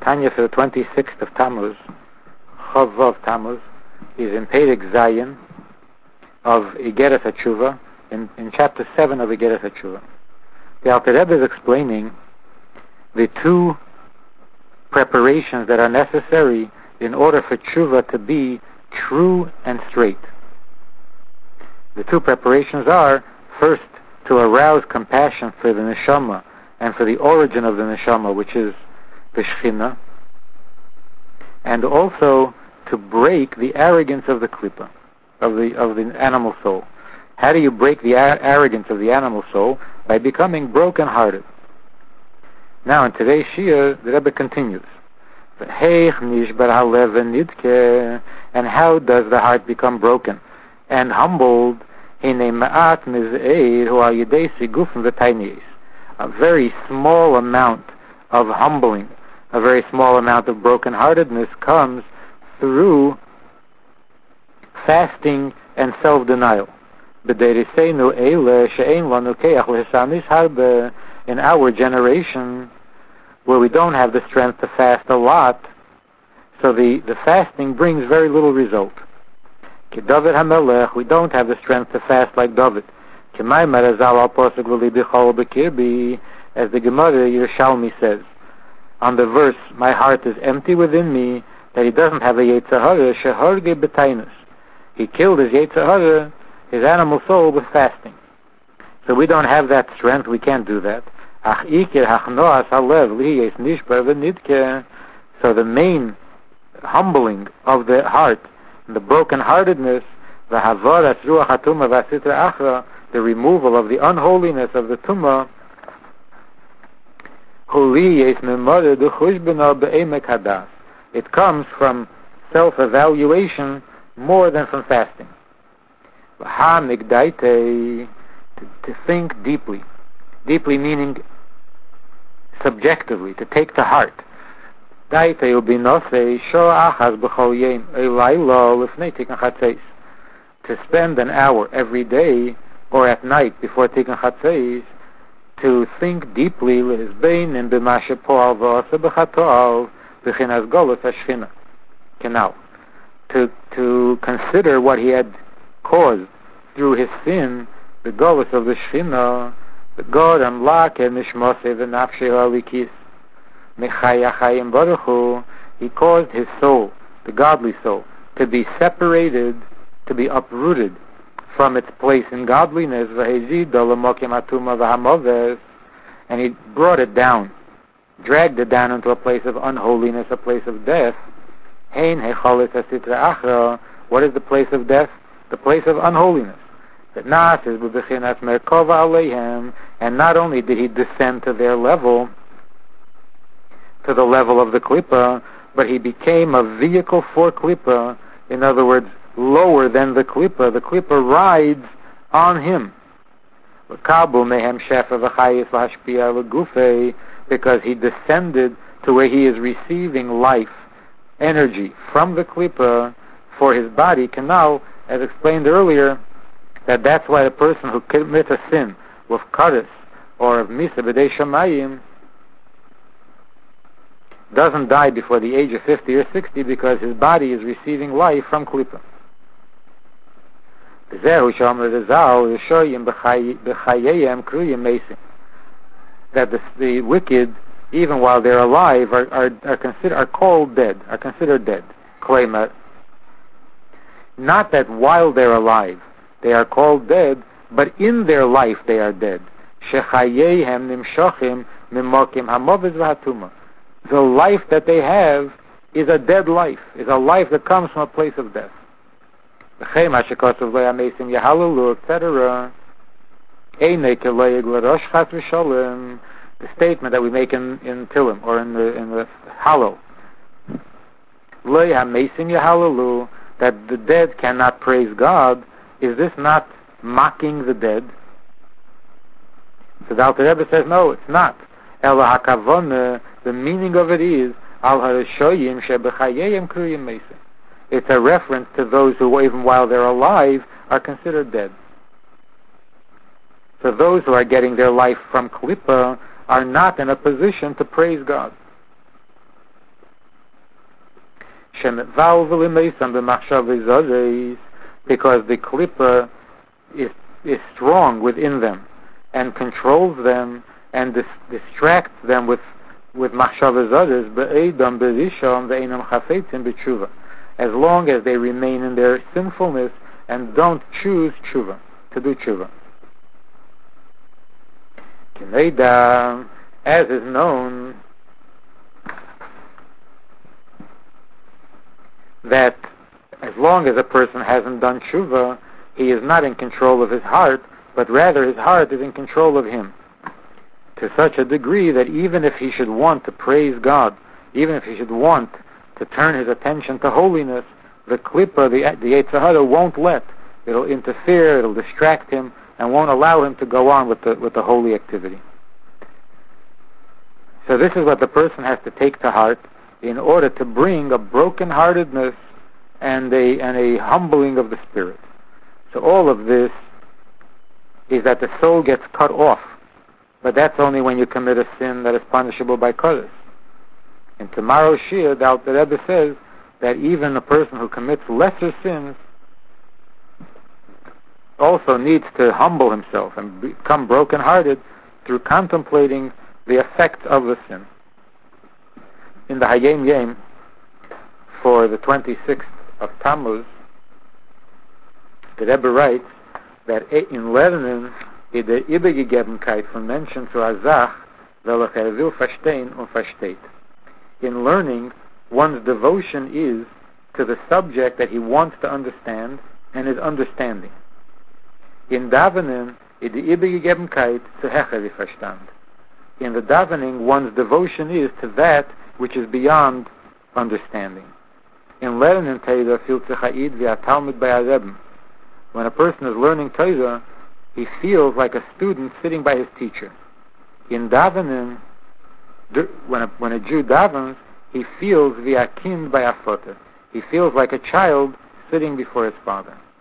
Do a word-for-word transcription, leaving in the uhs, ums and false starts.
Tanya for the twenty-sixth of Tammuz, Chavav Tammuz, is in Perek Zayin of Igeres HaTshuva, in, in chapter seven of Igeres HaTshuva. The Alter Rebbe is explaining the two preparations that are necessary in order for tshuva to be true and straight. The two preparations are, first, to arouse compassion for the neshama and for the origin of the neshama, which is the Shechina, and also to break the arrogance of the klipa, of the of the animal soul. How do you break the ar- arrogance of the animal soul? By becoming broken-hearted. Now, in today's Shia, the Rebbe continues. And how does the heart become broken and humbled? A very small amount of humbling, a very small amount of broken-heartedness comes through fasting and self-denial. In our generation, where we don't have the strength to fast a lot, so the, the fasting brings very little result. Ki David HaMelech, we don't have the strength to fast like David. Ki Maimer Azal Al Posek V'li B'chol B'kirbi, as the Gemara Yerushalmi says, on the verse, my heart is empty within me, that he doesn't have a Yetzer Hara, Shehorge B'tainus. He killed his Yetzer Hara, his animal soul, with fasting. So we don't have that strength, we can't do that. So the main humbling of the heart, the broken-heartedness, the removal of the unholiness of the tumah, it comes from self-evaluation more than from fasting. To, to think deeply. Deeply meaning subjectively, to take to heart. To spend an hour every day or at night before Tikkun Chatzos to think deeply to to consider what he had caused through his sin, the golus of the Shechina, the God unlock and nishmose v'nafshe alikis mechaya chayim baruch hu. He caused his soul, the godly soul, to be separated, to be uprooted from its place in godliness, v'hezid alamokim atuma v'hamoves, and he brought it down, dragged it down into a place of unholiness, a place of death. Hein hecholis hasitra achra. What is the place of death? The place of unholiness. That Nas is b'bechinas merkova aleihem, and not only did he descend to their level, to the level of the klipa, but he became a vehicle for klipa. In other words, lower than the klipa. The klipa rides on him. Because he descended to where he is receiving life, energy from the klipa for his body. Can now, as explained earlier, that that's why a person who commits a sin with kares or of misa b'dei shamayim doesn't die before the age of fifty or sixty, because his body is receiving life from klipa. That the, the wicked, even while they're alive, are are, are considered are called dead, are considered dead. Not that while they're alive they are called dead, but in their life they are dead. The life that they have is a dead life, is a life that comes from a place of death. et cetera. The statement that we make in, in Tilim, or in the in the Hallel, that the dead cannot praise God. Is this not mocking the dead? So the Alter Rebbe says, no, it's not. Ela hakavona, the meaning of it is, al harashoyim shebechayeyim kruyim mesim. It's a reference to those who, even while they're alive, are considered dead. So those who are getting their life from klipa are not in a position to praise God. because the klippa is, is strong within them and controls them and dis- distracts them with with machshavas others, be'edam be'rishon ve'enam chafetzim b'tshuva, as long as they remain in their sinfulness and don't choose tshuva, to do tshuva. Kineida, as is known, that as long as a person hasn't done tshuva, he is not in control of his heart, but rather his heart is in control of him, to such a degree that even if he should want to praise God, even if he should want to turn his attention to holiness, the klippa, the, the Yetzer Hara won't let. It'll interfere, it'll distract him, and won't allow him to go on with the, with the holy activity. So this is what the person has to take to heart in order to bring a broken-heartedness and a, and a humbling of the spirit. So all of this is that the soul gets cut off. But that's only when you commit a sin that is punishable by Kodesh. In tomorrow's Shir, the Alter Rebbe says that even a person who commits lesser sins also needs to humble himself and become broken-hearted through contemplating the effects of the sin. In the Hayom Yom for the twenty-sixth of Tammuz, the Rebbe writes that in Lernen ist der Übergegebenkeit von Menschen zu einer Sache, welche er will verstehen und versteht. In learning, one's devotion is to the subject that he wants to understand and is understanding. In Davening ist die Übergegebenkeit zu hechere Verstand. In the Davening, one's devotion is to that which is beyond understanding. In Lernen Torah fühlt sich Haid wie a Talmud bei a Rebbe. When a person is learning Torah, he feels like a student sitting by his teacher. In Davening, when a, when a Jew davens, he feels wie a kind by a father. He feels like a child sitting before his father.